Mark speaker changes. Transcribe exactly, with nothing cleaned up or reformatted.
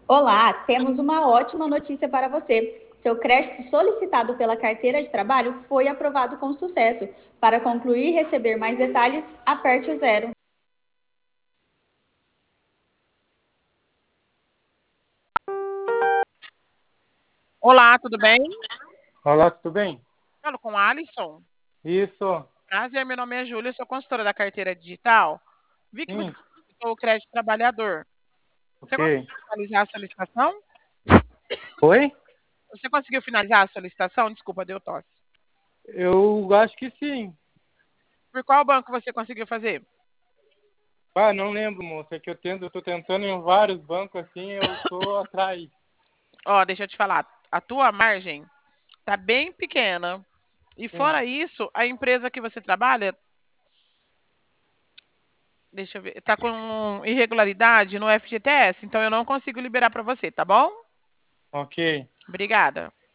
Speaker 1: Olá, temos uma ótima notícia para você. Seu crédito solicitado pela carteira de trabalho foi aprovado com sucesso. Para concluir e receber mais detalhes, aperte o zero.
Speaker 2: Olá, tudo bem?
Speaker 3: Olá, tudo bem?
Speaker 2: Falo com o Alisson.
Speaker 3: Isso,
Speaker 2: Prazer, meu nome é Júlia, sou consultora da carteira digital. Vi que você
Speaker 3: sim,
Speaker 2: solicitou o crédito trabalhador. Você
Speaker 3: ok.
Speaker 2: conseguiu finalizar a solicitação?
Speaker 3: Oi?
Speaker 2: Você conseguiu finalizar a solicitação? Desculpa, deu tosse.
Speaker 3: Eu acho que sim.
Speaker 2: Por qual banco você conseguiu fazer?
Speaker 3: Ah, não lembro, moça. É que eu tento, eu tô tentando em vários bancos assim, eu tô atrás.
Speaker 2: Ó, deixa eu te falar. A tua margem tá bem pequena. E
Speaker 3: Sim,
Speaker 2: fora isso, a empresa que você trabalha, deixa eu ver, tá com irregularidade no F G T S, então eu não consigo liberar para você, tá bom?
Speaker 3: ok.
Speaker 2: Obrigada.